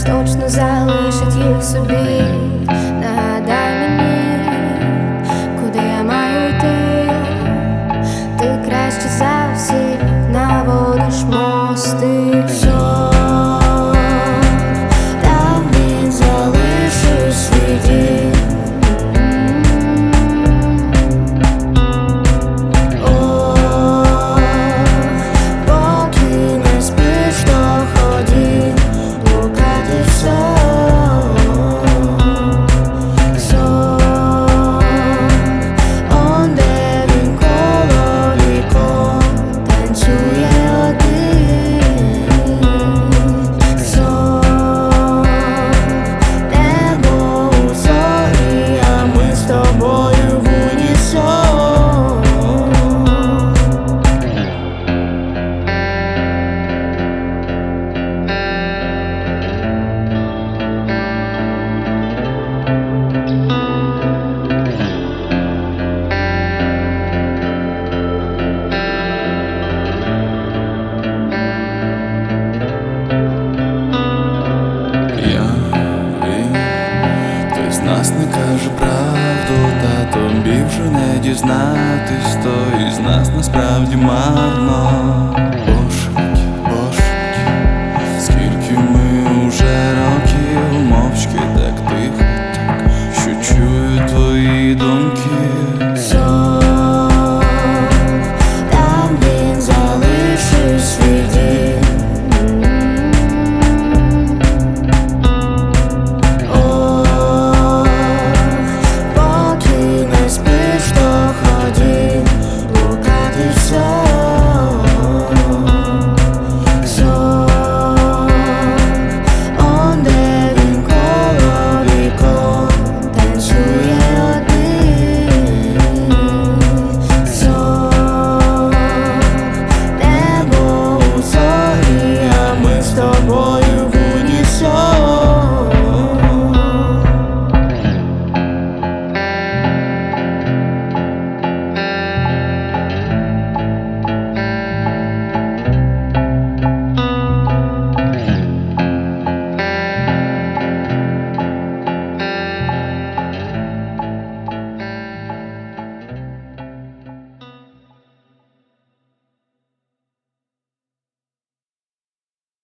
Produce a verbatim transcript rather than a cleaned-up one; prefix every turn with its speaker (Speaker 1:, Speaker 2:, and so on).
Speaker 1: точно залишить їх собі. Нагадай мені, куди я маю йти. Ти краще за всіх наводиш мости. Сон, там він залишив свій дім.
Speaker 2: Нас не каже правду, та тобі вже не дізнатись, то із нас насправді марно.